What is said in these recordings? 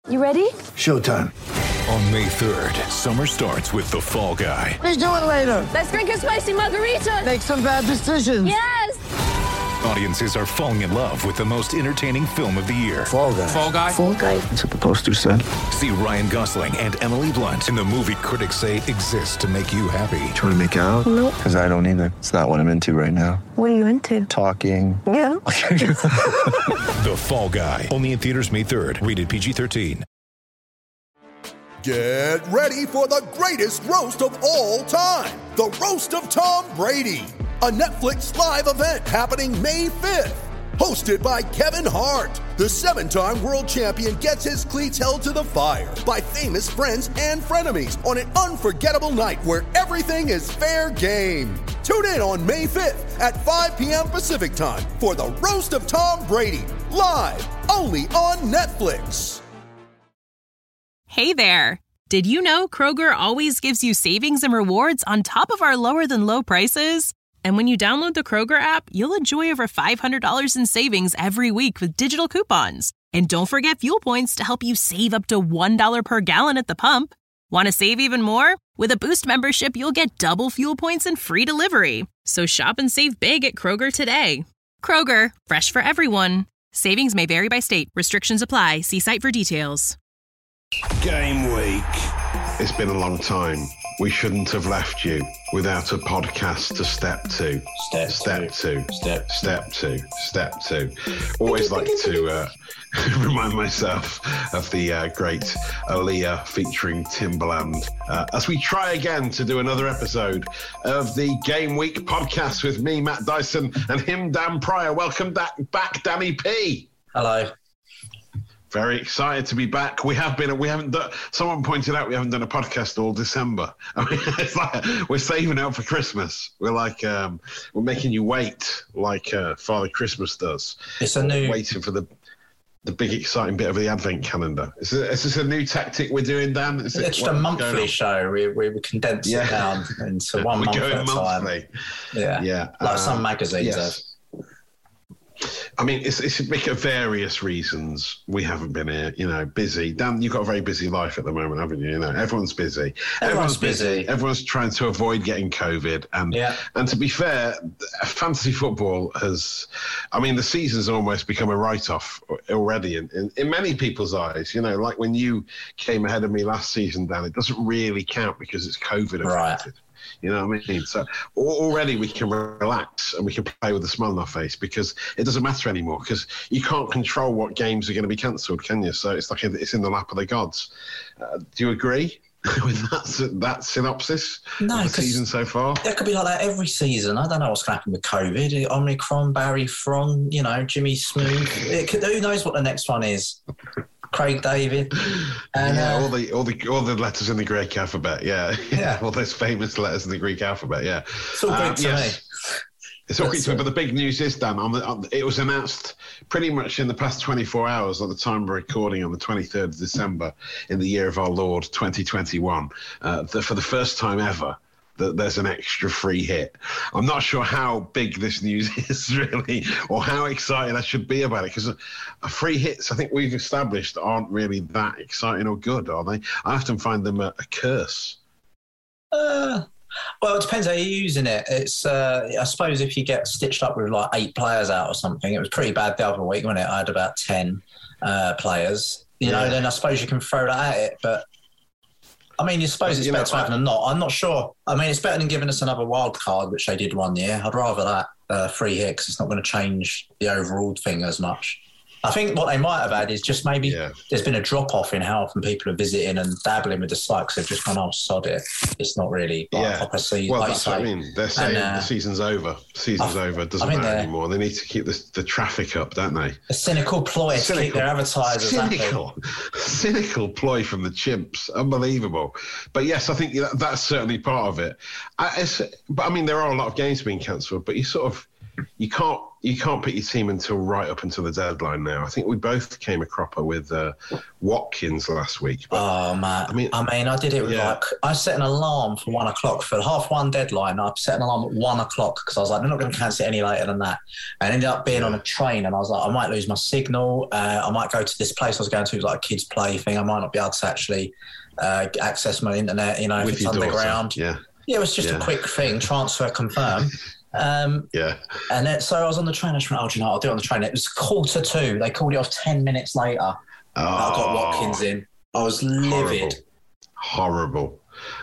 You ready? Showtime. On May 3rd, summer starts with The Fall Guy. Let's do it later. Let's drink a spicy margarita. Make some bad decisions. Yes! Audiences are falling in love with the most entertaining film of the year. Fall Guy. Fall Guy? Fall Guy. That's what the poster said. See Ryan Gosling and Emily Blunt in the movie critics say exists to make you happy. Trying to make it out? Nope. Because I don't either. It's not what I'm into right now. What are you into? Talking. Yeah. The Fall Guy. Only in theaters May 3rd. Rated PG-13. Get ready for the greatest roast of all time. The Roast of Tom Brady. A Netflix live event happening May 5th. Hosted by Kevin Hart. The 7-time world champion gets his cleats held to the fire by famous friends and frenemies on an unforgettable night where everything is fair game. Tune in on May 5th at 5 p.m. Pacific time for the Roast of Tom Brady. Live only on Netflix. Hey there! Did you know Kroger always gives you savings and rewards on top of our lower-than-low prices? And when you download the Kroger app, you'll enjoy over $500 in savings every week with digital coupons. And don't forget fuel points to help you save up to $1 per gallon at the pump. Want to save even more? With a Boost membership, you'll get double fuel points and free delivery. So shop and save big at Kroger today. Kroger, fresh for everyone. Savings may vary by state. Restrictions apply. See site for details. Game week. It's been a long time. We shouldn't have left you without a podcast to step to. Step two. Always like to remind myself of the great Aaliyah featuring Timbaland as we try again to do another episode of the Game Week podcast with me, Matt Dyson, and him, Dan Pryor. Welcome back, Danny P. Hello. Very excited to be back. Someone pointed out we haven't done a podcast all December. I mean, it's like we're saving it up for Christmas. We're like, we're making you wait like Father Christmas does. Waiting for the big exciting bit of the Advent calendar. Is this a new tactic we're doing, Dan? It's just a monthly show. We condense it down into 1 month at a time. Yeah. Like some magazines have. I mean, it's because of various reasons we haven't been here, busy. Dan, you've got a very busy life at the moment, haven't you? Everyone's busy. Everyone's busy. Everyone's trying to avoid getting COVID. And to be fair, fantasy football the season's almost become a write-off already in many people's eyes. Like when you came ahead of me last season, Dan, it doesn't really count because it's COVID affected. Right. You know what I mean? So already we can relax and we can play with a smile on our face because it doesn't matter anymore because you can't control what games are going to be cancelled, can you? So it's like it's in the lap of the gods. Do you agree with that synopsis of the season so far? It could be like that every season. I don't know what's going to happen with COVID. Omicron, Barry Fron, Jimmy Smooth. Who knows what the next one is? Craig David, and all the letters in the Greek alphabet, all those famous letters in the Greek alphabet, It's all Greek to me. It's all Greek to me, but the big news is, Dan, it was announced pretty much in the past 24 hours at the time of recording on the 23rd of December in the year of our Lord 2021, for the first time ever, that there's an extra free hit. I'm not sure how big this news is really, or how excited I should be about it, because free hits, I think we've established, aren't really that exciting or good, are they? I often find them a curse. Well, it depends how you're using it. It's, I suppose if you get stitched up with like 8 players out or something, it was pretty bad the other week, wasn't it? I had about 10 players, then I suppose you can throw that at it, but I mean, you suppose it's better to have than not. I'm not sure. I mean, it's better than giving us another wild card, which they did one year. I'd rather that free hit because it's not going to change the overall thing as much. I think what they might have had is just maybe there's been a drop-off in how often people are visiting and dabbling with the site because they've just gone, oh, sod it. It's not really a proper season. Well, that's what I mean. They're saying the season's over. Season's over. It doesn't matter anymore. They need to keep the traffic up, don't they? A cynical ploy to keep their advertisers happy. Cynical ploy from the chimps. Unbelievable. But yes, I think that's certainly part of it. But I mean, there are a lot of games being cancelled, but you sort of... you can't pick your team until right up until the deadline now. I think we both came a cropper with Watkins last week. But, oh, man. I did it with I set an alarm for 1 o'clock for the 1:30 deadline. I set an alarm at 1 o'clock because I was like, they're not going to cancel it any later than that. And I ended up being on a train, and I was like, I might lose my signal. I might go to this place I was going to, it was like a kids' play thing. I might not be able to actually access my internet, if it's underground. Yeah, it was just a quick thing, transfer confirm. And then so I was on the train. I just went, I'll do it on the train. It was 1:45. They called it off 10 minutes later. I got Watkins in. I was livid. Horrible.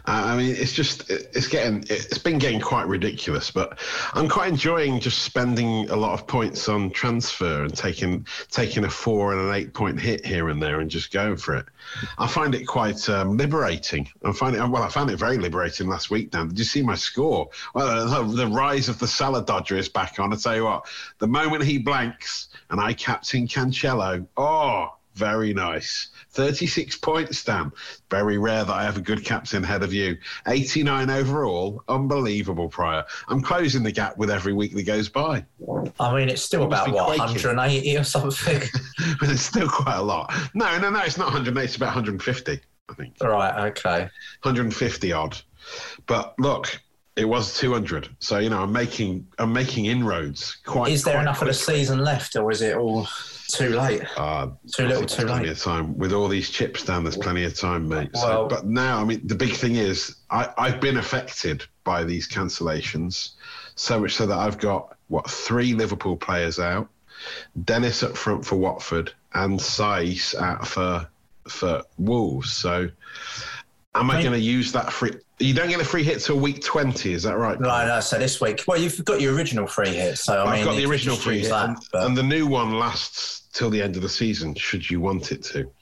It's been getting quite ridiculous, but I'm quite enjoying just spending a lot of points on transfer and taking a 4 and an 8 point hit here and there and just going for it. I find it quite liberating. I found it very liberating last week, Dan. Did you see my score? Well, the rise of the Salah Dodger is back on. I tell you what, the moment he blanks and I captain Cancelo, very nice. 36 points, Dan. Very rare that I have a good captain ahead of you. 89 overall. Unbelievable, Pryor. I'm closing the gap with every week that goes by. It's still about, 180 or something? But it's still quite a lot. No, it's not 180. It's about 150, I think. Right, okay. 150 odd. But look, it was 200. So, I'm making inroads quite Is there enough of the season left, or is it all too late? Too little, too late. Plenty of time. With all these chips down, there's plenty of time, mate. Well, but now, the big thing is I've been affected by these cancellations, so much so that I've got, 3 Liverpool players out, Dennis up front for Watford, and Saiss out for Wolves. So am I going to use that free... You don't get a free hit till week 20, is that right? No, so this week... Well, you've got your original free hit, so I've got the original free hit, and the new one lasts till the end of the season, should you want it to.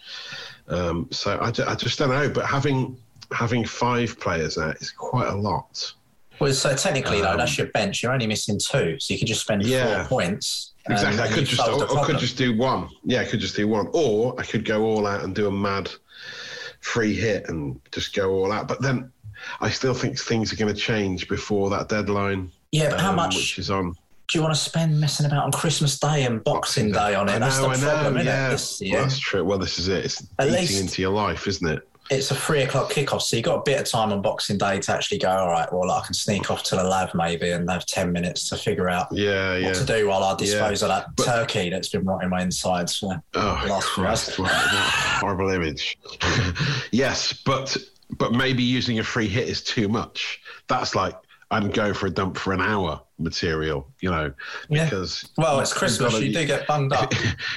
So I just don't know, but having 5 players out is quite a lot. Well, so technically, though, that's your bench. You're only missing 2, so you can just spend 4 points. Exactly. I could just do 1. Yeah, I could just do 1. Or I could go all out and do a mad free hit and just go all out. But then I still think things are going to change before that deadline. Yeah, but how much which is on? Do you want to spend messing about on Christmas Day and Boxing Day on it? That's the problem, isn't it? This year? Well, that's true. Well, this is it. It's eating into your life, isn't it? It's a 3 o'clock kickoff, so you've got a bit of time on Boxing Day to actually go, all right, well, I can sneak off to the lab maybe and have 10 minutes to figure out what to do while I dispose of that turkey that's been rotting my insides for the last few hours. What a horrible image. Yes, but maybe using a free hit is too much. That's like I'm going for a dump for an hour material, because... Well, it's Christmas, you do get bunged up.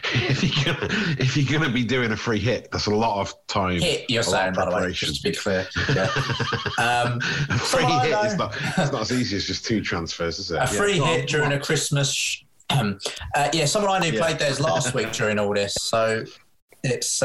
If you're going to be doing a free hit, that's a lot of time. Hit, you're saying, by the way, just to be clear. Yeah. A free hit is not as easy as just 2 transfers, is it? A free hit during a Christmas... someone I knew played theirs last week during all this, so... It's,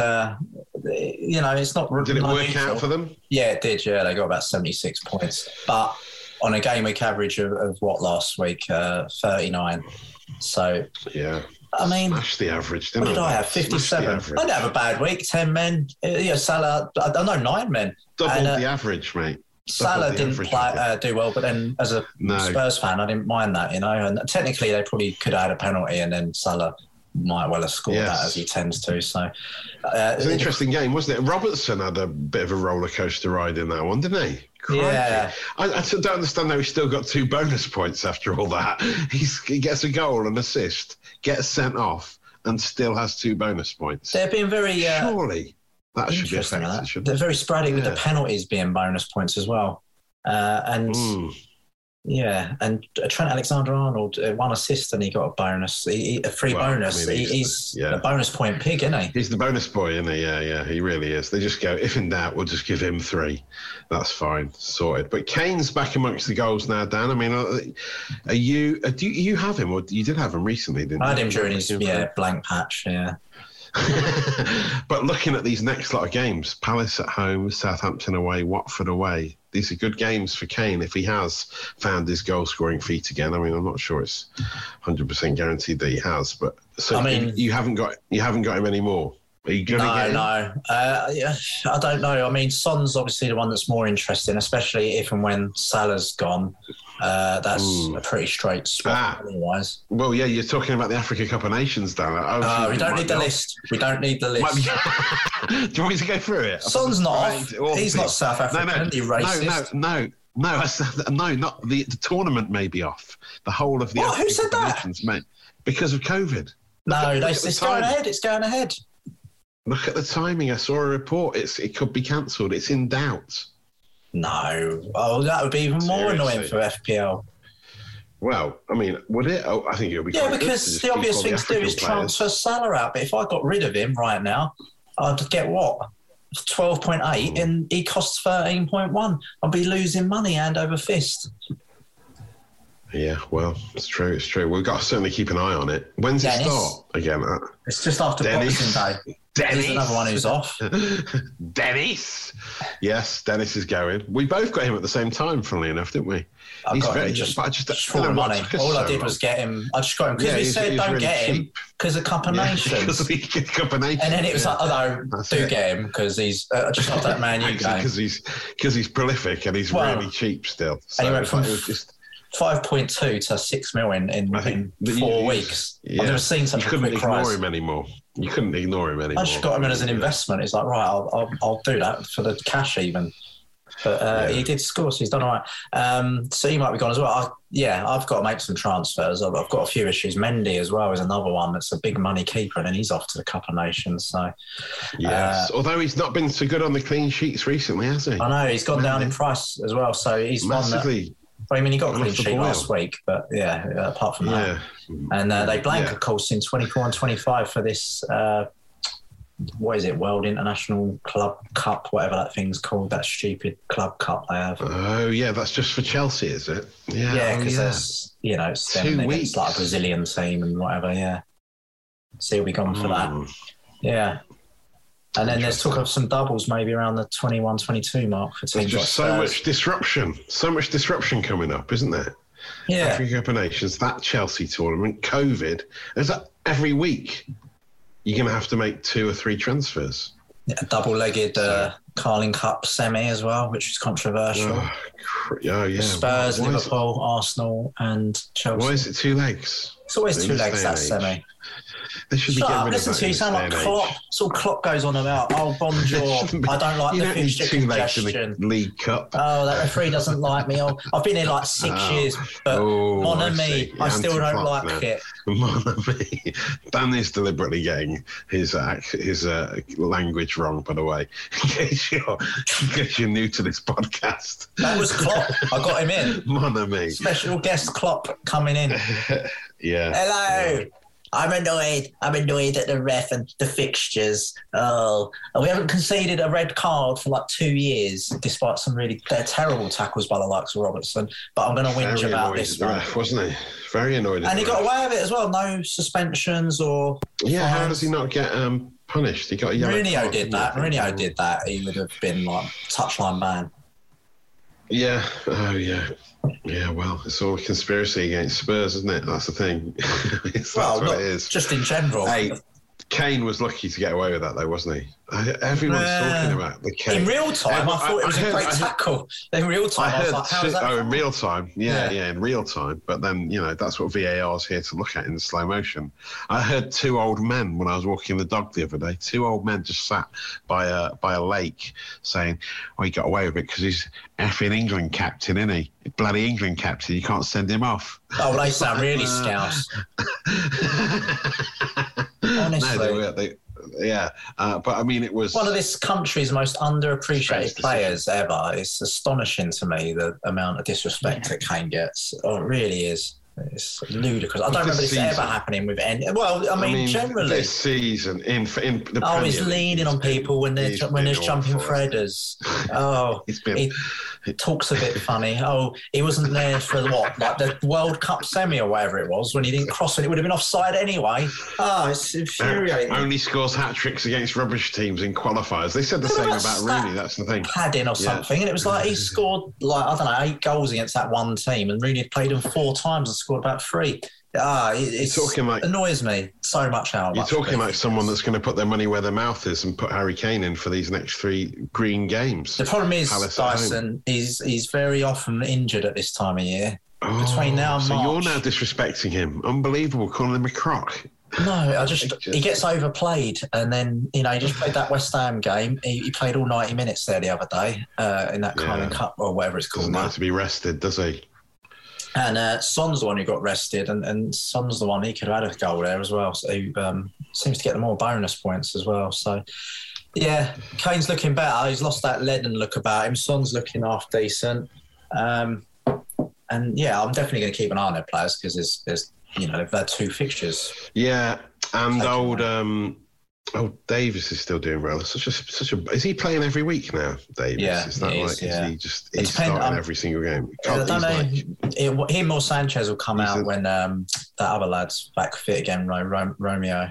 it's not... Did it work out for them? Yeah, it did, yeah. They got about 76 points. But on a game week average of what last week? 39. So... Yeah. Smashed the average, didn't I? What did I have? 57. I didn't have a bad week. 10 men. Salah, I don't know, 9 men. Doubled the average, mate. Salah didn't do well, but then as a Spurs fan, I didn't mind that, And technically, they probably could have had a penalty, and then Salah might well have scored that, as he tends to. So it's an interesting game, wasn't it? Robertson had a bit of a roller coaster ride in that one, didn't he? Crikey. Yeah. I don't understand how he's still got 2 bonus points after all that. He gets a goal, an assist, gets sent off, and still has 2 bonus points. They're being very surely that should be affected. They're very sporadic with the penalties being bonus points as well, Yeah, and Trent Alexander-Arnold 1 assist and he got a bonus, a free bonus. He's a bonus point pig, isn't he? He's the bonus boy, isn't he? Yeah, he really is. They just go, if in doubt, we'll just give him 3. That's fine, sorted. But Kane's back amongst the goals now, Dan. Are you? Do you have him, or you did have him recently, didn't you? I had him during his blank patch, yeah. But looking at these next lot of games, Palace at home, Southampton away, Watford away, these are good games for Kane if he has found his goal-scoring feat again. I'm not sure it's 100% guaranteed that he has, but so you haven't got him anymore. Are you going to get him? No. I don't know. I mean, Son's obviously the one that's more interesting, especially if and when Salah's gone. That's a pretty straight spot otherwise. Well, yeah, you're talking about the Africa Cup of Nations, Dan. We don't need the list. We don't need the list. Do you want me to go through it? Son's not off. He's not South African. No. Not the tournament may be off. The whole of the Africa Who said Cup that? of Nations, mate, because of COVID. It's going ahead. It's going ahead. Look at the timing. I saw a report. It could be cancelled. It's in doubt. No. Oh, that would be even more annoying for FPL. Well, I mean, would it? Oh, I think it would be. Yeah, because the obvious thing to do is transfer Salah out. But if I got rid of him right now, I'd get what? 12.8 and he costs 13.1. I'd be losing money hand over fist. Yeah, well, it's true. We've got to certainly keep an eye on it. When's it start again? It's just after Boxing Day. He's another one who's off. Dennis. Yes, Dennis is going. We both got him at the same time, funnily enough, didn't we? Just for the money. All I did was get him. I just got him because we said don't really get him because of Cup of Nations. Because of the Cup of Nations. And then it was like, do get him because he's just not that Man U game. Because he's prolific and he's really cheap still. So and he went from 5.2 to 6 million in 4 weeks. Yeah. I've never seen such a quick price. You couldn't ignore him anymore. I just got him in as an investment. It's like, right, I'll do that for the cash even. But he did score, so he's done all right. So he might be gone as well. I've got to make some transfers. I've got a few issues. Mendy as well is another one that's a big money keeper, and then he's off to the Cup of Nations. So yes, although he's not been so good on the clean sheets recently, has he? I know, he's gone down in price as well. So he's massively. I mean, he got a clean sheet last week, but apart from that. And they blank, of course, in 24 and 25 for this, what is it, World International Club Cup, whatever that thing's called, that stupid club cup they have. Oh, yeah, that's just for Chelsea, is it? Yeah, because there's, it's 2 weeks. It's like a Brazilian team and whatever, So he'll be gone for that. Yeah. And then there's talk of some doubles maybe around the 21-22 mark for teams. There's just so much disruption coming up, isn't there? Yeah. Africa Cup of Nations, that Chelsea tournament, COVID. Is that every week you're going to have to make 2 or 3 transfers? Yeah, double-legged Carling Cup semi as well, which is controversial. Oh, yeah. Spurs, Liverpool, Arsenal and Chelsea. Why is it 2 legs? It's always 2 legs, that semi. They should be getting rid of listen that to you, sound like Klopp. Sort of Klopp goes on about, bonjour, I don't like the fixture congestion. In the League Cup. Oh, that referee doesn't like me. I've been here like 6 years, but mon ami, I still don't like it. Mon ami. Dan is deliberately getting his language wrong, by the way, in case you're new to this podcast. That was Klopp. I got him in. Mon ami. Special guest Klopp coming in. Yeah. Hello. Yeah. I'm annoyed at the ref and the fixtures. Oh, we haven't conceded a red card for like 2 years, despite some really terrible tackles by the likes of Robertson. But I'm going to whinge about this one. Ref, wasn't he? Very annoyed. And he got away with it as well. No suspensions or. Yeah, how does he not get punished? He got a yellow card. Mourinho did that. He would have been like touchline ban. Yeah. Oh, yeah. Yeah, well, it's all a conspiracy against Spurs, isn't it? That's the thing. That's what it is. Just in general. Hey, Kane was lucky to get away with that, though, wasn't he? Everyone's talking about the Kane. In real time, I thought it was a great tackle. In real time, I was like, how is that? Oh, in real time. Yeah, in real time. But then, that's what VAR is here to look at in the slow motion. I heard 2 old men when I was walking the dog the other day. 2 old men just sat by a lake saying, he got away with it because he's effing England captain, isn't he? Bloody England captain. You can't send him off. Oh, well, they sound really scouse. Honestly. But I mean, it was one of this country's most underappreciated players ever. It's astonishing to me the amount of disrespect that Kane gets. Oh, it really is. It's ludicrous. I don't remember this ever happening with any. Well, I mean generally this season in the. Oh, he's leaning on people when there's jumping Fredders. Oh, he talks a bit funny. Oh, he wasn't there for like the World Cup semi or whatever it was when he didn't cross it. It would have been offside anyway. Oh, it's infuriating. Only scores hat-tricks against rubbish teams in qualifiers. They said the same about Rooney. That's the thing. Padding or something, and it was like he scored 8 goals against that one team, and Rooney had played them 4 times and scored about 3. It's talking like, annoys me so much how you're much. You're talking like someone that's going to put their money where their mouth is and put Harry Kane in for these next 3 green games. The problem is, Dyson, he's very often injured at this time of year. Between now and March. So you're now disrespecting him. Unbelievable, calling him a crock. No, he gets overplayed, and then he just played that West Ham game. He played all 90 minutes there the other day in that Carling Cup or whatever it's called. Doesn't have to be rested, does he? And Son's the one who got rested, and Son's the one he could have had a goal there as well. So he seems to get the more bonus points as well. So yeah, Kane's looking better. He's lost that leaden look about him. Son's looking half decent, and yeah, I'm definitely going to keep an eye on their players because there's they've had 2 fixtures. Yeah, and old Davis is still doing well. Such a. Is he playing every week now, Davis? Yeah, is that is he's starting every single game? I don't know. Him or Sanchez will come out when that other lad's back fit again. Romeo.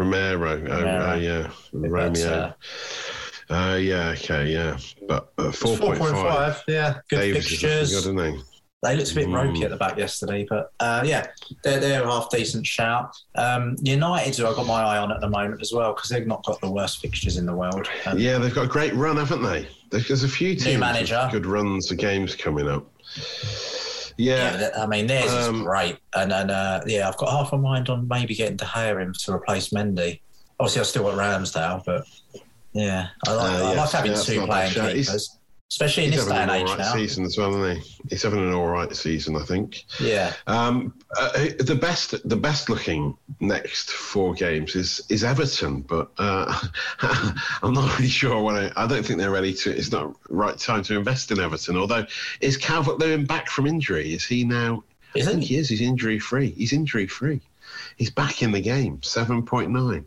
Yeah, Romeo. Yeah, okay, yeah, but 4.5. Yeah, good Davis fixtures. Is good, isn't he? They looked a bit ropey at the back yesterday, but yeah, they're a half decent shout. United, who I've got my eye on at the moment as well, because they've not got the worst fixtures in the world. Yeah, they've got a great run, haven't they? There's a few teams with good runs of games coming up. Yeah, I mean theirs is great, and yeah, I've got half a mind on maybe getting De Gea in to replace Mendy. Obviously, I've still got Ramsdale, but yeah, I like having 2 playing keepers. Especially in this day and age now. Season as well, isn't he? He's having an all right season, I think. Yeah. The best looking next 4 games is Everton, but I'm not really sure I don't think they're ready to. It's not right time to invest in Everton. Although, is Calvert-Lewin back from injury? Is he now? I think he is. He's injury free. He's back in the game. 7.9,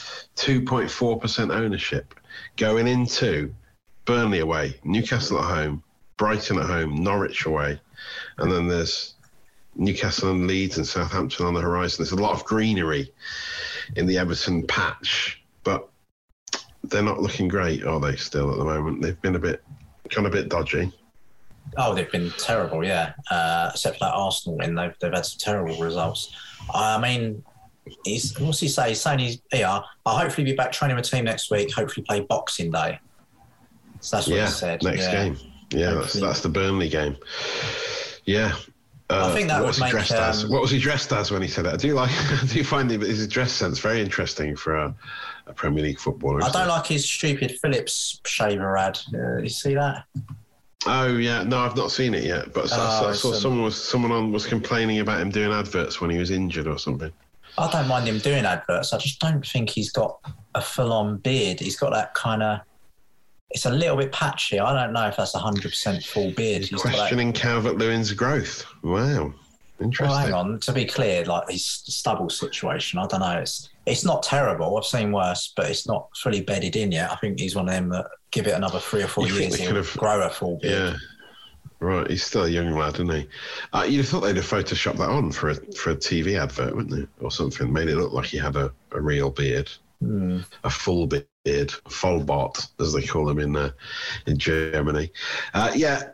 2.4% ownership, going into Burnley away, Newcastle at home, Brighton at home, Norwich away, and then there's Newcastle and Leeds and Southampton on the horizon. There's a lot of greenery in the Everton patch, but they're not looking great, are they, still at the moment? They've been a bit dodgy. Oh, they've been terrible, yeah. Except for that Arsenal win, they've had some terrible results. I mean, what's he say? He's saying he's here. I'll hopefully be back training with the team next week, hopefully play Boxing Day. So that's what he said. Next game. Yeah, that's the Burnley game. Yeah. I think that would make... What was he dressed as when he said it? I do find his dress sense very interesting for a Premier League footballer. I don't like his stupid Philips shaver ad. You see that? Oh, yeah. No, I've not seen it yet. But I saw someone was complaining about him doing adverts when he was injured or something. I don't mind him doing adverts. I just don't think he's got a full-on beard. He's got that kind of... It's a little bit patchy. I don't know if that's 100% full beard. He's questioning Calvert-Lewin's growth. Wow. Interesting. Well, hang on. To be clear, like his stubble situation, I don't know. It's not terrible. I've seen worse, but it's not fully bedded in yet. I think he's one of them that give it another 3 or 4 years he'll grow a full beard. Yeah. Right. He's still a young lad, isn't he? You'd have thought they'd have photoshopped that on for a TV advert, wouldn't they? Or something. Made it look like he had a real beard. A full beard, Vollbart, as they call them in Germany. Yeah,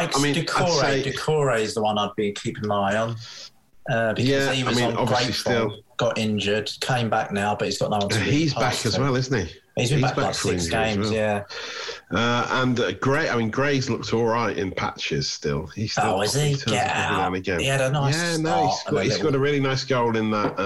Decore is the one I'd be keeping an eye on because he was on Grateful, got injured, came back now, but he's got no one to be He's back as well, isn't he? He's been back like 6 games, yeah. And Gray, Gray's looked all right in patches still. He's still is he? Get out. He had a nice start. He scored a really nice goal in that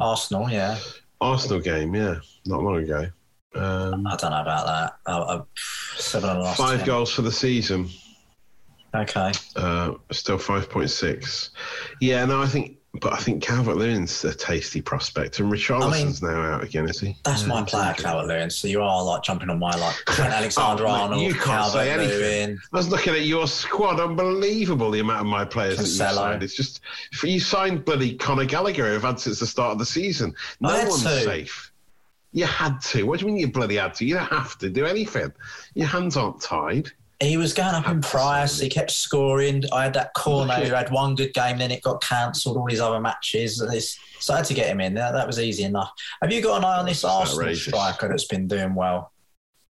Arsenal game, yeah, not long ago. I don't know about that. 7.5. 5 goals for the season. Okay. Still 5.6. Yeah, no, I think Calvert-Lewin's a tasty prospect, and Richarlison's now out again, is he? That's my player, Calvert-Lewin. So you are like jumping on my Trent Alexander-Arnold. You can't say anything. I was looking at your squad. Unbelievable the amount of my players that you signed. It's just you signed bloody Conor Gallagher, who've had since the start of the season. No one's safe. You had to. What do you mean you bloody had to? You don't have to do anything. Your hands aren't tied. He was going up in price. He kept scoring. I had that corner who had one good game, then it got cancelled, all his other matches. So I had to get him in. That was easy enough. Have you got an eye on this Arsenal striker that's been doing well?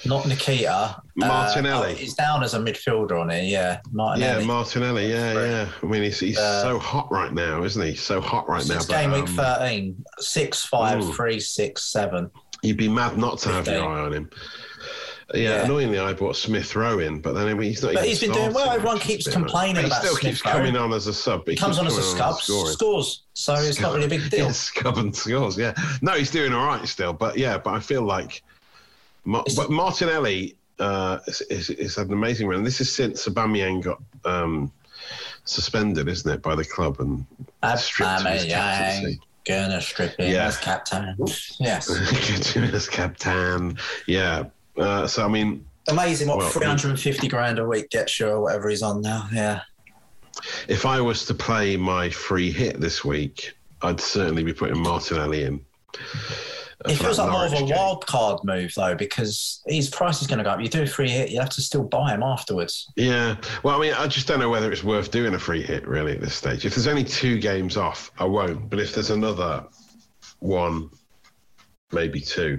Not Nikita. Martinelli. He's down as a midfielder on it, yeah. Martinelli. Yeah, Martinelli, yeah. I mean, he's so hot right now, isn't he? So hot right now. It's game week 13. 6, 5, 3, 6, 7. You'd be mad not to have your eye on him. Yeah, annoyingly, I bought Smith Rowe in, but then he's not. But he's been doing well. Everyone keeps complaining about Smith Rowe. He still keeps coming on as a sub. He comes on as a scub, scores. So it's not really a big deal. Scub and scores, yeah. No, he's doing all right still, but I feel like. But Martinelli is had an amazing run. This is since Aubameyang got suspended, isn't it, by the club and stripped of his captaincy. Gonna strip him as captain. Yes. As captain. Yeah. So I mean, amazing what 350 grand a week gets you or whatever he's on now. Yeah. If I was to play my free hit this week, I'd certainly be putting Martinelli in. It feels like more of a wild card move though, because his price is going to go up. You do a free hit, you have to still buy him afterwards. Yeah. Well, I mean, I just don't know whether it's worth doing a free hit really at this stage. If there's only 2 games off, I won't. But if there's another 1, maybe 2,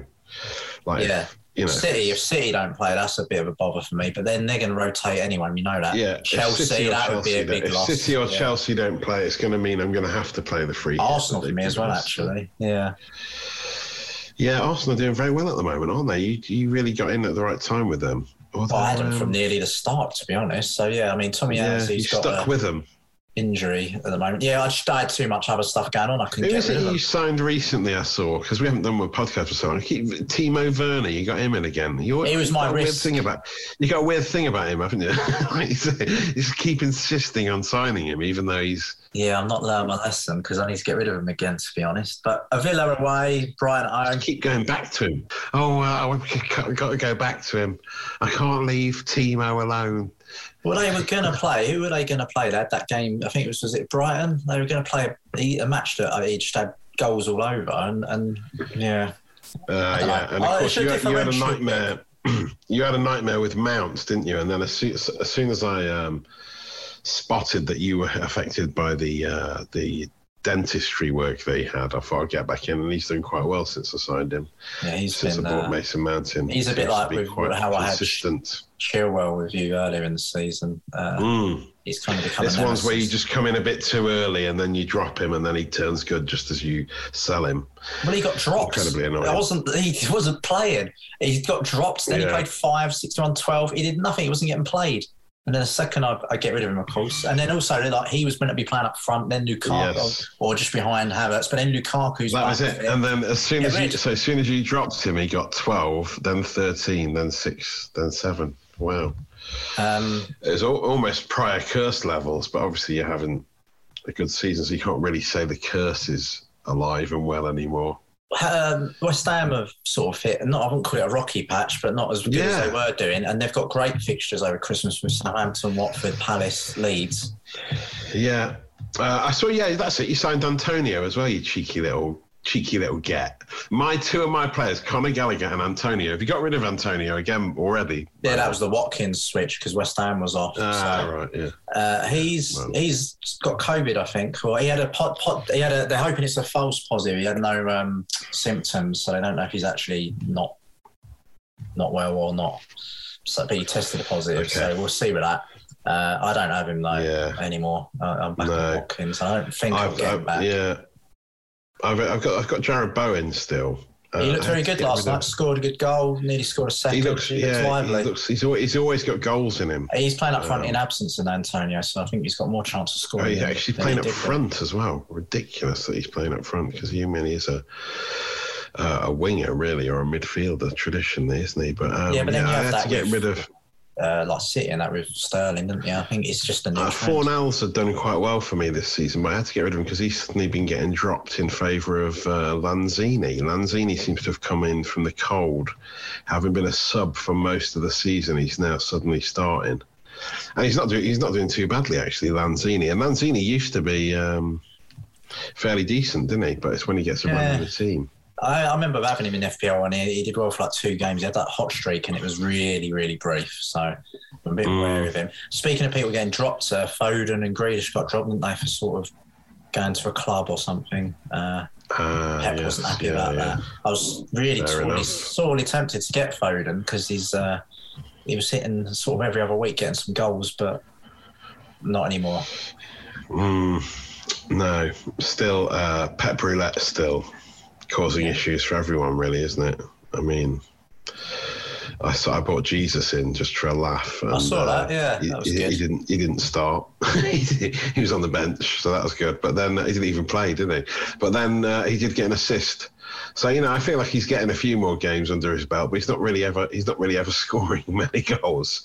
if City don't play, that's a bit of a bother for me. But then they're going to rotate anyway. You know that. Yeah. Chelsea, that would be a big loss. If City or Chelsea don't play, it's going to mean I'm going to have to play the free hit. Arsenal for me as well, actually. Yeah. Yeah, Arsenal are doing very well at the moment, aren't they? You really got in at the right time with them. I had them from nearly the start, to be honest. So, yeah, I mean, Tommy Ansley's got stuck with them. Injury at the moment. Yeah, I just had too much other stuff going on. I couldn't get rid of them. You signed recently, I saw, because we haven't done a podcast for so long. Timo Werner, you got him in again. He was my risk. You got a weird thing about him, haven't you? He's keep insisting on signing him, even though he's... Yeah, I'm not learning my lesson because I need to get rid of him again, to be honest. But a Villa away, Brighton at home. I keep going back to him. I've got to go back to him. I can't leave Timo alone. Well, they were going to play. Who were they going to play? They had that game, I think was it Brighton? They were going to play a match that he just had goals all over. And yeah. And of course, you had a nightmare. You had a nightmare with Mount, didn't you? And then as soon as I... spotted that you were affected by the dentistry work that he had, I thought I'd get back in, and he's doing quite well since I signed him. Yeah, since I bought Mason Mount in. He's a bit like with how I had Chilwell with you earlier in the season. He's kind of become. This one's where you just come in a bit too early and then you drop him, and then he turns good just as you sell him. Well, he got dropped. Incredibly annoying. He wasn't playing. He got dropped. Then he played 5, 6 on 12. He did nothing. He wasn't getting played. And then the second I get rid of him, of course. And then also, he was meant to be playing up front, then Lukaku, or just behind Havertz. But then Lukaku's that was it. And then as soon as you dropped him, he got 12, then 13, then 6, then 7. Wow. It was almost prior curse levels, but obviously you're having a good season, so you can't really say the curse is alive and well anymore. West Ham have sort of hit, I wouldn't call it a rocky patch, but not as good as they were doing. And they've got great fixtures over Christmas with Southampton, Watford, Palace, Leeds. Yeah. I saw, that's it. You signed Antonio as well, you cheeky little get. Two of my players, Conor Gallagher and Antonio. Have you got rid of Antonio again already? Yeah, that was the Watkins switch because West Ham was off. Right, yeah. He's got COVID, I think. Well, he had they're hoping it's a false positive. He had no symptoms, so they don't know if he's actually not well or not. So, but he tested positive, so we'll see with that. I don't have him though anymore. I'm back on Watkins. I don't think I'll get him back. Yeah. I've got Jared Bowen still. He looked very good last night. Scored a good goal. Nearly scored a second. He looks lively. He's always got goals in him. He's playing up front in absence of Antonio, so I think he's got more chance of scoring. He's actually playing up front as well. Ridiculous that he's playing up front because he is a winger really, or a midfielder traditionally, isn't he? But but then you have to get rid of. Like City and that with Sterling, didn't you? I think it's just a new trend. Fornals had done quite well for me this season, but I had to get rid of him because he's suddenly been getting dropped in favour of Lanzini. Lanzini seems to have come in from the cold, having been a sub for most of the season. He's now suddenly starting, and he's not doing too badly actually. Lanzini used to be fairly decent, didn't he? But it's when he gets a run in the team. I remember having him in FPL and he did well for like 2 games. He had that hot streak and it was really, really brief. So I'm a bit wary of him. Speaking of people getting dropped, Foden and Grealish got dropped, didn't they, for sort of going to a club or something? Pep wasn't happy about that. I was really sorely tempted to get Foden because he was hitting sort of every other week getting some goals, but not anymore. No, still Pep Roulette still causing issues for everyone, really, isn't it? I mean, I brought Jesus in just for a laugh. And, I saw that. Yeah, that was good. He didn't start. He was on the bench, so that was good. But then he didn't even play, did he? But then he did get an assist. So I feel like he's getting a few more games under his belt, but he's not really ever scoring many goals.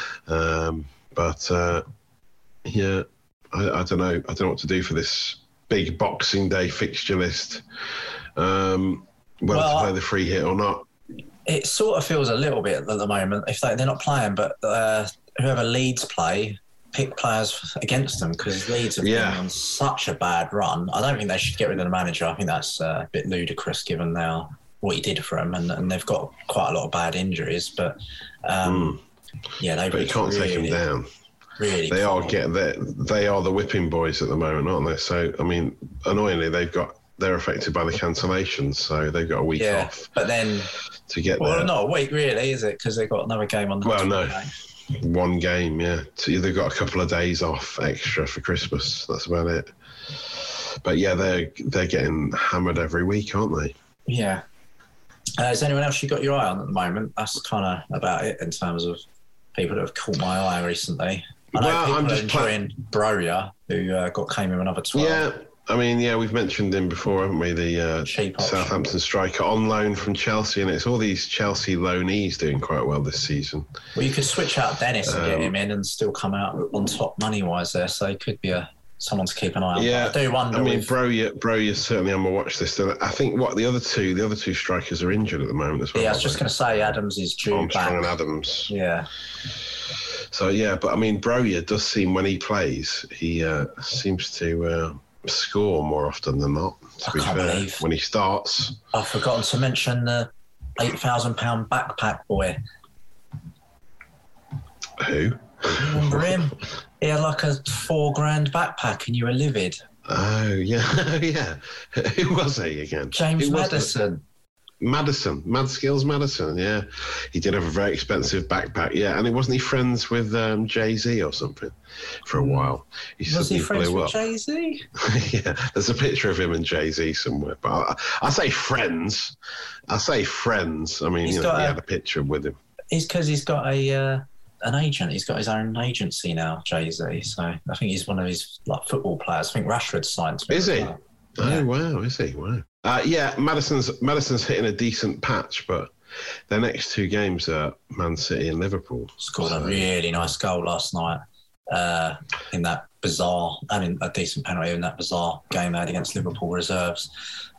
Yeah, I don't know. I don't know what to do for this big Boxing Day fixture list. Whether to play the free hit or not. It sort of feels a little bit at the moment, if they're not playing, but whoever Leeds play, pick players against them because Leeds have been on such a bad run. I don't think they should get rid of the manager. I think that's a bit ludicrous given now what he did for them, and they've got quite a lot of bad injuries. But but you can't take them down. Really, they are the whipping boys at the moment, aren't they? So I mean, annoyingly, they're affected by the cancellations, so they've got a week off. But then to get there, not a week really, is it? Because they've got another game on the 29th. One game, yeah. So they've got a couple of days off extra for Christmas. That's about it. But yeah, they're getting hammered every week, aren't they? Yeah. Is anyone else you got your eye on at the moment? That's kind of about it in terms of people that have caught my eye recently. I know people are enjoying Broja, who came in with another 12. Yeah. I mean, we've mentioned him before, haven't we? The Southampton striker on loan from Chelsea, and it's all these Chelsea loanees doing quite well this season. Well, you could switch out Dennis and get him in and still come out on top money-wise there, so he could be someone to keep an eye on. Yeah, I do wonder. I mean, Broja's certainly on my watch list. And I think the other two strikers are injured at the moment as well. Yeah, I was just going to say Adams is due Armstrong back. and Adams. Yeah. So but I mean, Broja does seem when he plays, he seems to score more often than not. To be fair, when he starts. I've forgotten to mention the £8,000 backpack boy. Who? Remember him? He had like a $4,000 backpack, and you were livid. Oh yeah, yeah. Who was he again? James Maddison. Madskills Madison, yeah. He did have a very expensive backpack, yeah. And wasn't he friends with Jay-Z or something for a while? Was he friends with Jay-Z? Yeah, there's a picture of him and Jay-Z somewhere. But I say friends. I mean, he had a picture with him. It's because he's got an agent. He's got his own agency now, Jay-Z. So I think he's one of his football players. I think Rashford signed to him. Is he? Well. Oh, wow, is he? Wow. Madison's hitting a decent patch, but their next two games are Man City and Liverpool. Scored a really nice goal last night in that a decent penalty in that bizarre game they had against Liverpool reserves.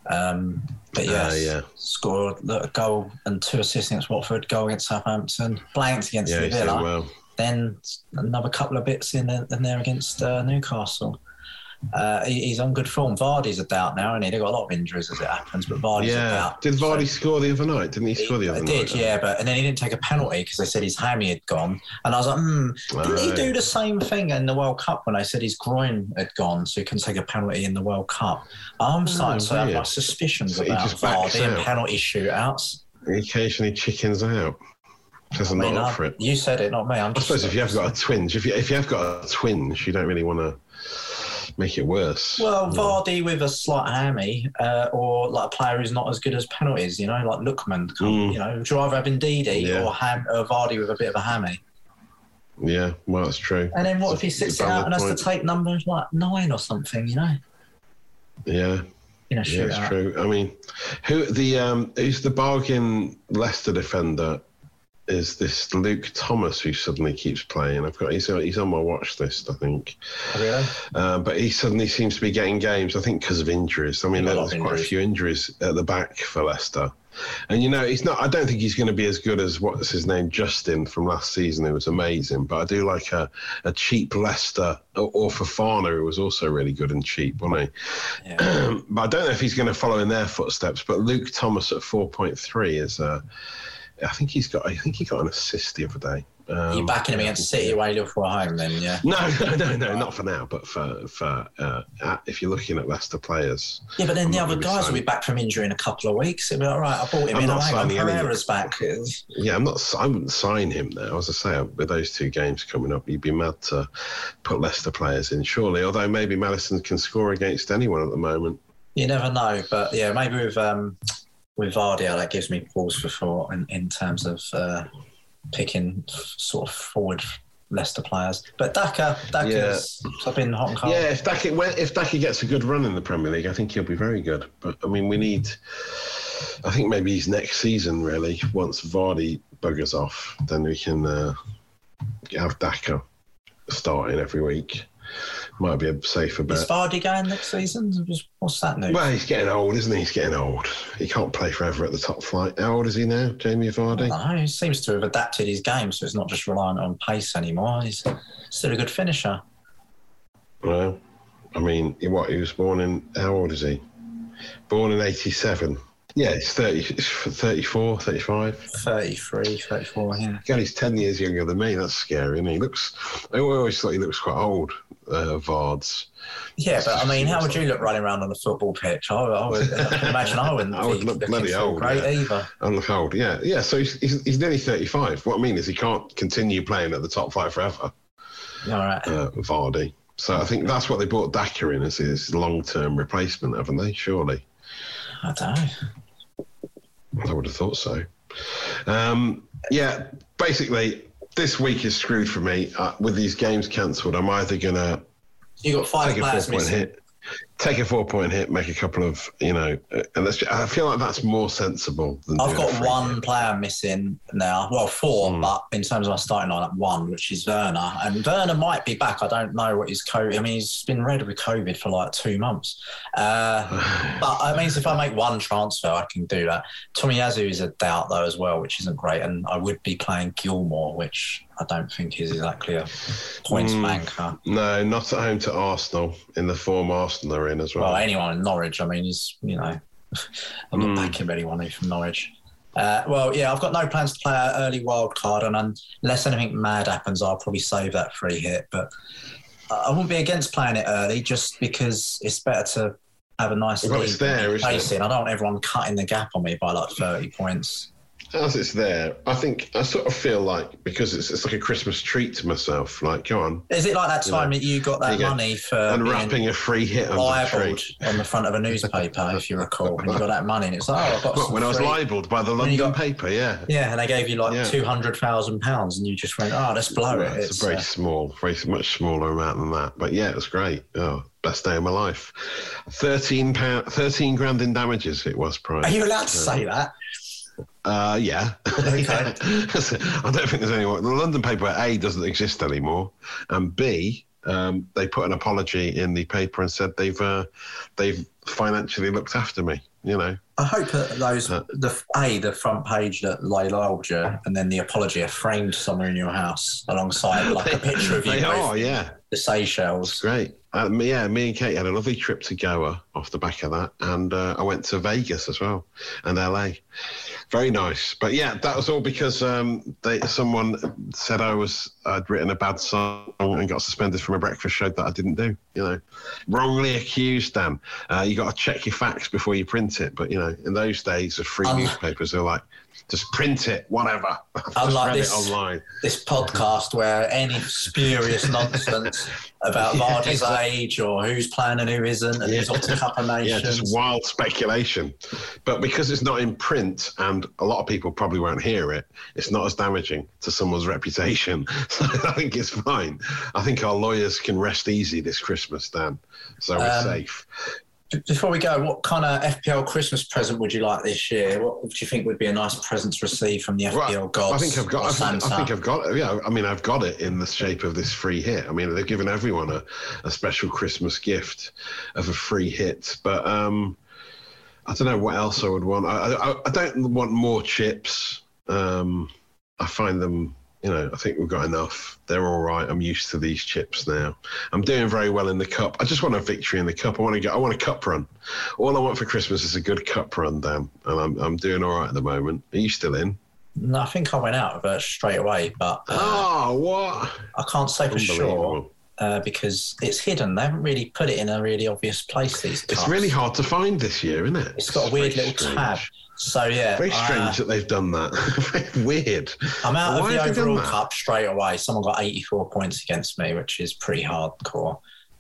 Scored a goal and 2 assists against Watford, goal against Southampton, blanked against Villa. Well. Then another couple of bits in there against Newcastle. He's on good form. Vardy's a doubt now, and they've got a lot of injuries as it happens, but Vardy's a doubt. Did Vardy score the other night? Didn't he score the other night? He did, yeah, and then he didn't take a penalty because they said his hammy had gone. And I was like, didn't he do the same thing in the World Cup when they said his groin had gone so he couldn't take a penalty in the World Cup? I'm starting to have my suspicions about Vardy and penalty shootouts. He occasionally chickens out. Doesn't not up for it. You said it, not me. I suppose if you have got a twinge, if you have got a twinge, you don't really want to make it worse. Well, Vardy with a slight hammy, or like a player who's not as good as penalties, like Lookman. Would you rather have Ndidi or Vardy with a bit of a hammy? Yeah, well, that's true. And then what if he sits it out and has to take numbers like 9 or something? Yeah. It's true. I mean, who's the bargain Leicester defender? Is this Luke Thomas who suddenly keeps playing? He's on my watch list, I think. Really? But he suddenly seems to be getting games, I think, because of injuries. I mean, there's quite a few injuries at the back for Leicester. And, he's not. I don't think he's going to be as good as, what's his name, Justin from last season, who was amazing. But I do like a cheap Leicester, or Fofana, who was also really good and cheap, wasn't he? Yeah. But I don't know if he's going to follow in their footsteps. But Luke Thomas at 4.3 is... I think he got an assist the other day. You're backing him against City away, Liverpool at home, then, yeah? No, not for now. But for if you're looking at Leicester players, yeah. But then the other guys will be back from injury in a couple of weeks. It'll be all right. I bought him in. Pereira's back. Yeah, I wouldn't sign him now. As I say, with those 2 games coming up, you'd be mad to put Leicester players in. Surely, although maybe Maddison can score against anyone at the moment. You never know, but yeah, maybe with Vardy, that gives me pause for thought in terms of picking sort of forward Leicester players. But Daka's I've been hot and cold. Yeah, if Daka gets a good run in the Premier League, I think he'll be very good. But I mean, I think maybe he's next season really. Once Vardy buggers off, then we can have Daka starting every week. Might be a safer bet. Is Vardy going next season? What's that news? Well, he's getting old, isn't he? He's getting old. He can't play forever at the top flight. How old is he now, Jamie Vardy? No, he seems to have adapted his game, so it's not just reliant on pace anymore. He's still a good finisher. Well, I mean, he was born in... How old is he? Born in 87. Yeah, he's 34, 35. 33, 34, yeah. God, he's 10 years younger than me. That's scary, isn't he? I always thought he looks quite old, Vards. Yeah, but I mean, how would you look running around on the football pitch? I can imagine I wouldn't I would look bloody old. Great either. I look old, yeah. So he's nearly 35. What I mean is he can't continue playing at the top flight forever. All right. Vardy. So I think that's what they brought Daka in as his long-term replacement, haven't they? Surely. I don't know. I would have thought so. Basically, this week is screwed for me. With these games cancelled, I'm either going to... You got 5 players missing. Take a 4-point hit, make a couple of, and I feel like that's more sensible than I've got 1 player missing now. Well, 4, but in terms of my starting lineup, 1, which is Werner. And Werner might be back. I don't know what his COVID... I mean, he's been red with COVID for like 2 months. But I mean, if I make 1 transfer, I can do that. Tomiyasu is a doubt, though, as well, which isn't great. And I would be playing Gilmore, which I don't think is exactly a points banker. No, not at home to Arsenal, in the form Arsenal are in as well. Well, anyone in Norwich, I mean, I'm not backing anyone from Norwich. I've got no plans to play an early wild card, and unless anything mad happens, I'll probably save that free hit. But I wouldn't be against playing it early, just because it's better to have a nice lead. It's there, isn't it? I don't want everyone cutting the gap on me by like 30 points. As it's there, I sort of feel like, because it's like a Christmas treat to myself, like, go on. Is it like that time that you got that money for unwrapping a free hit libelled on the front of a newspaper, if you recall, and you got that money, and it's like, I've got some when I was libelled by the London paper, yeah. Yeah, and they gave you like £200,000, and you just went, let's blow it. It's a very much smaller amount than that. But yeah, it was great. Oh, best day of my life. £13 in damages it was, price. Are you allowed to say that? Yeah. Okay. I don't think there's anyone. The London paper, A, doesn't exist anymore, and B, they put an apology in the paper and said they've financially looked after me. I hope that the front page that they libelled you, and then the apology are framed somewhere in your house alongside like a picture of you. They are, the Seychelles. It's great. Me and Kate had a lovely trip to Goa off the back of that, and I went to Vegas as well and LA. Very nice. But yeah, that was all because someone said I'd written a bad song and got suspended from a breakfast show that I didn't do. Wrongly accused, Dan. You got to check your facts before you print it. But in those days of free newspapers, they're like, just print it, whatever. Unlike it online. This podcast where any spurious nonsense about Vardy's age or who's playing and who isn't, and who's off to Cup of Nations. Yeah, just wild speculation. But because it's not in print, and a lot of people probably won't hear it, it's not as damaging to someone's reputation. So I think it's fine. I think our lawyers can rest easy this Christmas, Dan. So we're safe. Before we go, what kind of FPL Christmas present would you like this year? What do you think would be a nice present to receive from the FPL gods? I think I've got it. Yeah, I mean, I've got it in the shape of this free hit. I mean, they've given everyone a special Christmas gift of a free hit. But I don't know what else I would want. I don't want more chips. I find them... I think we've got enough. They're all right. I'm used to these chips now. I'm doing very well in the cup. I just want a victory in the cup. I want a cup run. All I want for Christmas is a good cup run, Dan. And I'm doing all right at the moment. Are you still in? No, I think I went out of it straight away, but what? I can't say for sure because it's hidden. They haven't really put it in a really obvious place. These cups. It's really hard to find this year, isn't it? It's got a weird little tab. So yeah, very strange that they've done that. Very weird. I'm out of the overall cup straight away. Someone got 84 points against me, which is pretty hardcore.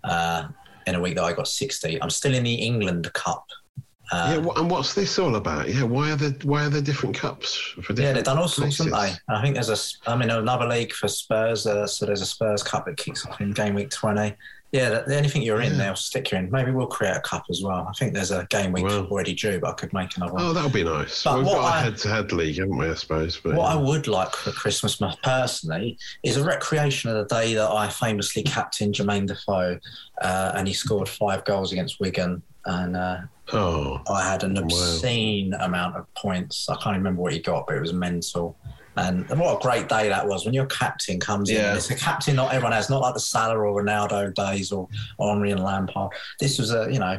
In a week that I got 60, I'm still in the England Cup. And what's this all about? Yeah, why are there different cups for different? Yeah, they've done all sorts, haven't they? I think I'm in another league for Spurs, so there's a Spurs Cup that kicks off in game week 20. Yeah, anything you're in, they'll stick you in. Maybe we'll create a cup as well. I think there's a game week already due, but I could make another one. Oh, that would be nice. But we've got a head-to-head league, haven't we, I suppose? But, what I would like for Christmas, personally, is a recreation of the day that I famously captained Jermaine Defoe, and he scored 5 goals against Wigan. And I had an obscene amount of points. I can't remember what he got, but it was mental. And what a great day that was when your captain comes in. And it's a captain not everyone has, not like the Salah or Ronaldo days or Henry and Lampard. This was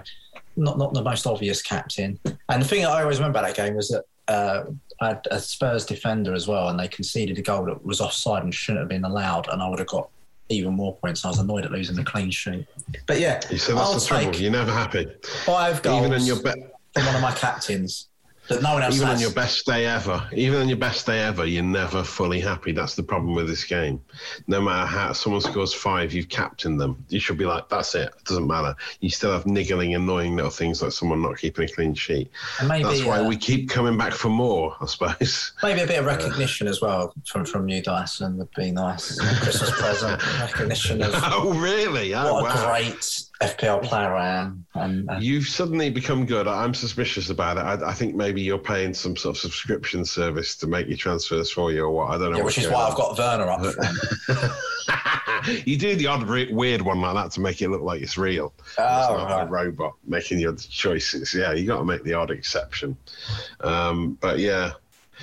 not the most obvious captain. And the thing that I always remember about that game was that I had a Spurs defender as well, and they conceded a goal that was offside and shouldn't have been allowed, and I would have got even more points. I was annoyed at losing the clean sheet. But yeah, so that's the trouble. You're never happy. 5 goals even in your from one of my captains that no one else even has. on your best day ever, you're never fully happy. That's the problem with this game. No matter how someone scores 5, you've captained them. You should be like, that's it. It doesn't matter. You still have niggling, annoying little things like someone not keeping a clean sheet. And maybe, that's why we keep coming back for more, I suppose. Maybe a bit of recognition as well from you, Dyson, would be nice. Christmas present recognition of. Oh, really? What a great FPL player I am. And you've suddenly become good. I'm suspicious about it. I think maybe you're paying some sort of subscription service to make your transfers for you or what. I don't know. Yeah, which is why I've got Werner up front. You do the odd weird one like that to make it look like it's real. Oh, it's not a robot making your choices. Yeah, you got to make the odd exception. But yeah.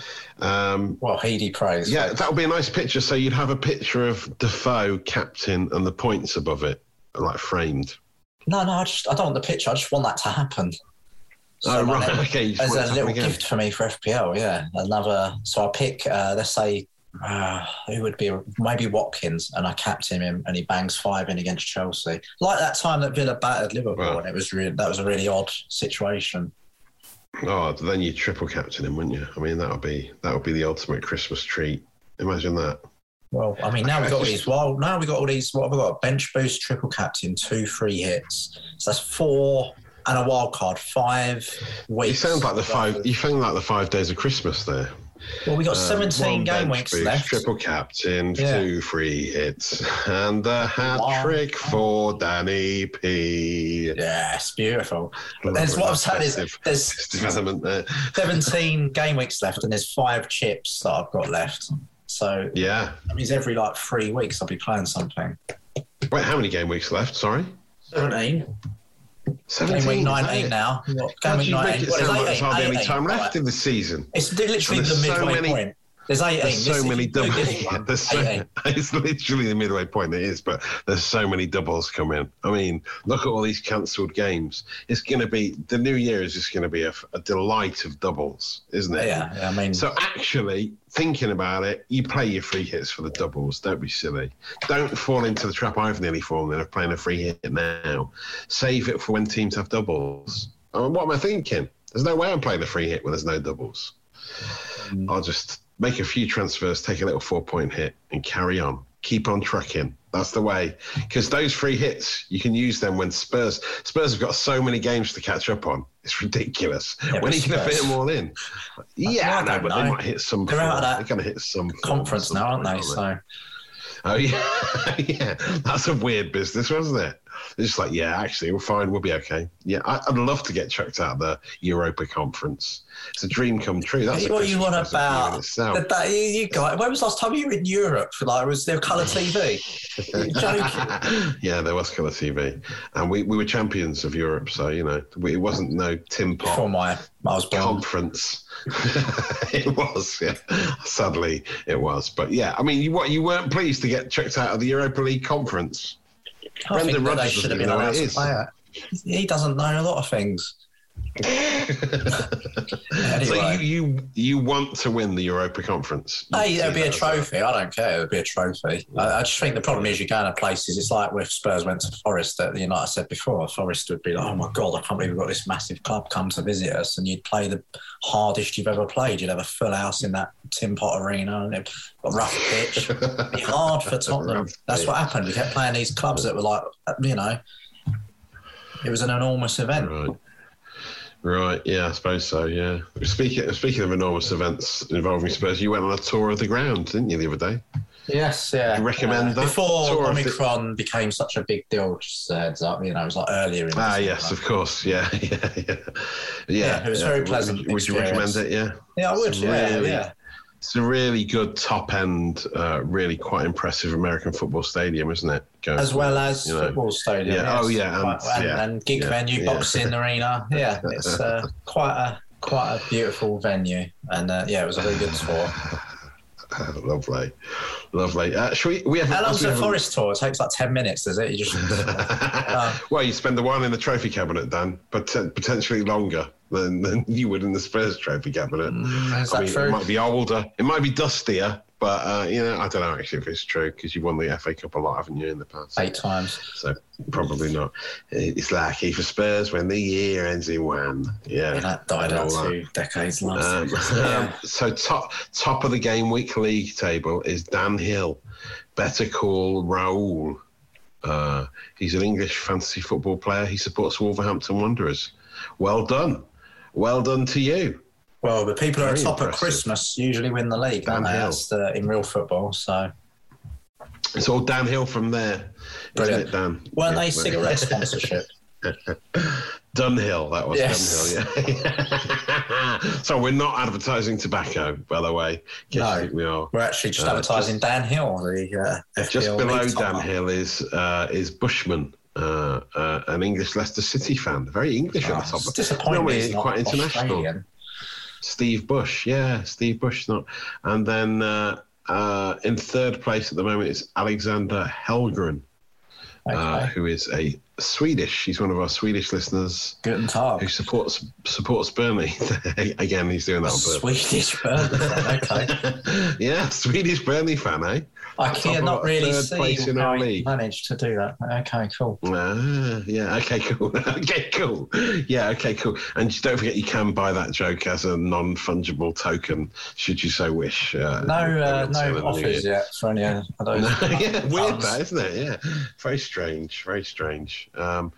Well, Heidi praise. Yeah, that would be a nice picture. So you'd have a picture of Defoe, captain, and the points above it, like framed. No, I don't want the picture. I just want that to happen. So right. Okay. As a little gift for me for FPL, yeah. So I pick, let's say, who would be maybe Watkins, and I captain him, and he bangs 5 in against Chelsea. Like that time that Villa battered Liverpool, and it was that was a really odd situation. Oh, then you triple captain him, wouldn't you? I mean, that would be the ultimate Christmas treat. Imagine that. Well, I mean, now we've got all these. Well, now we've got all these. What have we got? Bench boost, triple captain, 2 free hits. So that's 4 and a wild card. 5 weeks. You sound like the 5 days of Christmas there. Well, we got 17 game weeks boost, left. Triple captain, 2 free hits, and a hat trick for Danny P. Yes, beautiful. There's what I'm saying is there's development there. 17 game weeks left, and there's 5 chips that I've got left. So yeah, that means every 3 weeks I'll be playing something. Wait, how many game weeks left? Sorry, 17. Game week 19 now. Game week 19. There's hardly any time left in the season. It's literally the midway point. There's 18. There's so many doubles. It's literally the midway point. It is, but there's so many doubles come in. I mean, look at all these cancelled games. It's going to be the new year is just going to be a delight of doubles, isn't it? Yeah. I mean, so actually, thinking about it, you play your free hits for the doubles. Don't be silly. Don't fall into the trap I've nearly fallen in of playing a free hit now. Save it for when teams have doubles. I mean, what am I thinking? There's no way I'm playing a free hit when there's no doubles. I'll just make a few transfers, take a little 4-point hit, and carry on. Keep on trucking. That's the way. Because those free hits, you can use them when Spurs have got so many games to catch up on. It's ridiculous. Yeah, when are you going to fit them all in? Yeah, no, but they might hit some. They're out of that. They're going to hit some conference now, aren't they? So. Oh, yeah. Yeah. That's a weird business, wasn't it? It's just like, yeah, actually, we're fine. We'll be okay. Yeah, I'd love to get chucked out of the Europa Conference. It's a dream come true. That's what you want about. You guys, when was the last time you were in Europe? Was there colour TV? Are you joking? Yeah, there was colour TV. And we were champions of Europe, so, it wasn't no Tim Pot conference. It was, yeah. Sadly, it was. But, yeah, I mean, you weren't pleased to get chucked out of the Europa League Conference? I think they should have been allowed to play it. He doesn't know a lot of things. Anyway. So you want to win the Europa Conference? Hey, there'll be a trophy. I don't care. There'll be a trophy. I just think the problem is you're going to places. It's like if Spurs went to Forest, like I said before, Forest would be like, oh my God, I can't believe we've got this massive club come to visit us. And you'd play the hardest you've ever played. You'd have a full house in that Tim Pot Arena and a rough pitch. It'd be hard for Tottenham. That's what happened. We kept playing these clubs that were like, it was an enormous event. Right, yeah, I suppose so, yeah. Speaking of enormous events involving Spurs, you went on a tour of the ground, didn't you, the other day? Yes, yeah. You recommend that? Before Omicron became such a big deal, just heads up, it was like earlier in the yes, of course, yeah. Yeah, it was very pleasant. Would you recommend it, yeah? Yeah, I would, yeah. It's a really good top-end, really quite impressive American football stadium, isn't it? As well as football stadium. Yeah. Yes. And gig venue, boxing arena. Yeah, it's quite a beautiful venue. And, it was a very good tour. Lovely. How long's the Forest tour? It takes like 10 minutes, does it? You just well, you spend a while in the trophy cabinet, Dan, but potentially longer than you would in the Spurs trophy cabinet. Is that true? It might be older. It might be dustier. But, I don't know actually if it's true because you've won the FA Cup a lot, haven't you, in the past? 8 times. So probably not. It's lucky for Spurs when the year ends in 1. Yeah. That died out 2 decades last. So top of the game week league table is Dan Hill. Better call Raul. He's an English fantasy football player. He supports Wolverhampton Wanderers. Well done. Well done to you. Well, the people who are top at Christmas usually win the league, aren't they? That's in real football, so... It's all downhill from there, Brilliant. Isn't it, Dan? Weren't they cigarette sponsorship? Dunhill, that was yes. Dunhill, yeah. So we're not advertising tobacco, by the way. No, we are. We're actually just advertising Dan Hill. Just below Dan Hill is Bushman. An English Leicester City fan. Very English at the top. It's disappointing. Normally quite international. Australian. Steve Bush, not. And then in third place at the moment is Alexander Hellgren, who is a Swedish. He's one of our Swedish listeners. Guten Tag. Who supports Burnley. Again, he's doing that on purpose. Swedish Burnley fan, okay. Yeah, Swedish Burnley fan, eh? I cannot really see how he managed to do that. Okay, cool. Yeah, okay, cool. Okay, cool. Yeah, okay, cool. And don't forget, you can buy that joke as a non-fungible token, should you so wish. No offers yet for any of those. Yeah, weird that, isn't it? Yeah, very strange, very strange.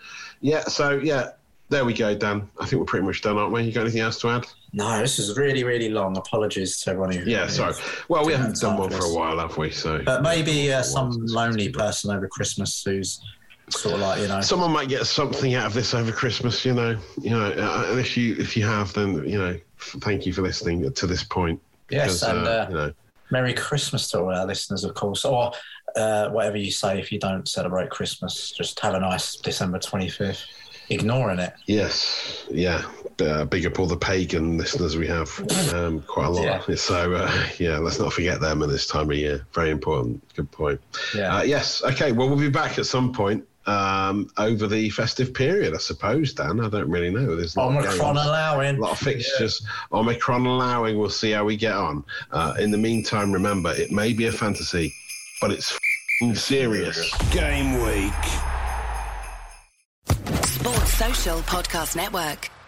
There we go, Dan. I think we're pretty much done, aren't we? You got anything else to add? No, this is really, really long. Apologies to everyone who... Yeah, sorry. Well, we haven't done one for a while, have we? So, but maybe some lonely person over Christmas who's sort of like, Someone might get something out of this over Christmas, and if you have, then, thank you for listening to this point. Yes, and Merry Christmas to all our listeners, of course, or whatever you say if you don't celebrate Christmas. Just have a nice December 25th. Ignoring it. Yes, yeah. Big up all the pagan listeners we have, quite a lot. Yeah. So, let's not forget them at this time of year. Very important. Good point. Yeah. Yes. Okay. Well, we'll be back at some point over the festive period, I suppose, Dan. I don't really know. There's Omicron allowing. A lot of fixtures. Yeah. Omicron allowing. We'll see how we get on. In the meantime, remember, it may be a fantasy, but it's serious. Game week. Sports Social Podcast Network.